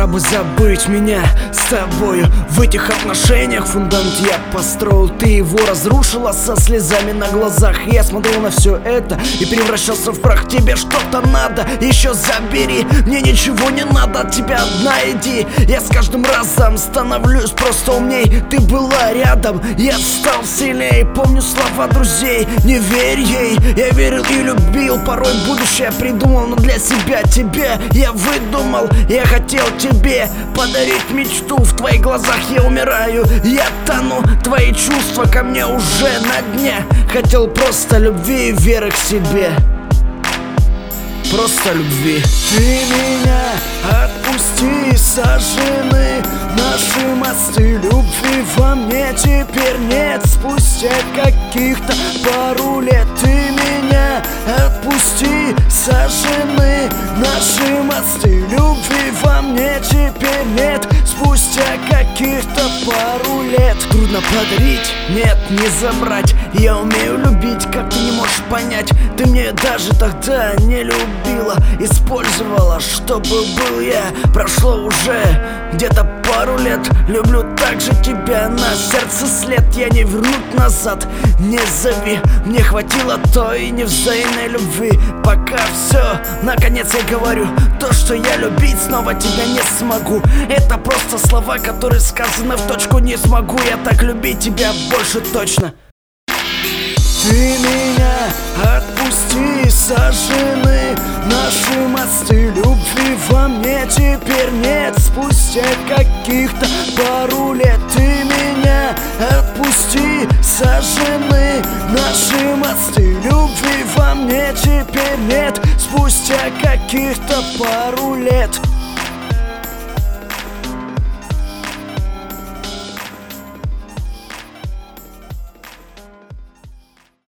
бы забыть меня с тобою. В этих отношениях фундамент я построил, ты его разрушила со слезами на глазах. Я смотрел на все это и превращался в прах. Тебе что-то надо, еще забери. Мне ничего не надо, от тебя одна иди. Я с каждым разом становлюсь просто умней. Ты была рядом, я стал сильней. Помню слова друзей, не верь ей. Я верил и любил, порой будущее придумал, но для себя тебя я выдумал. Я хотел тебе подарить мечту. В твоих глазах я умираю, я тону. Твои чувства ко мне уже на дне. Хотел просто любви и веры к себе. Просто любви. Ты меня отпусти, сожжены наши мосты. Любви во мне теперь нет. Спустя каких-то пару лет ты меня отпусти, сожжены наши мосты. Любви во мне теперь нет. Спустя каких-то пару лет. Трудно подарить, нет, не забрать. Я умею любить, как ты не можешь понять. Ты мне даже тогда не любила, использовала, чтобы был я. Прошло уже где-то пару лет. Люблю так же тебя, на сердце след. Я не вернуть назад, не зови. Мне хватило той невзаимной любви. Пока все, наконец я говорю то, что я любить снова тебя не смогу. Это просто слова, которые сказаны в точку. Не смогу я так любить тебя больше точно. Ты меня отпусти, сожжены наши мосты. Любви во мне теперь нет. Спустя каких-то пару лет ты меня отпусти, сожжены наши мосты. Любви во мне теперь нет. Спустя каких-то пару лет.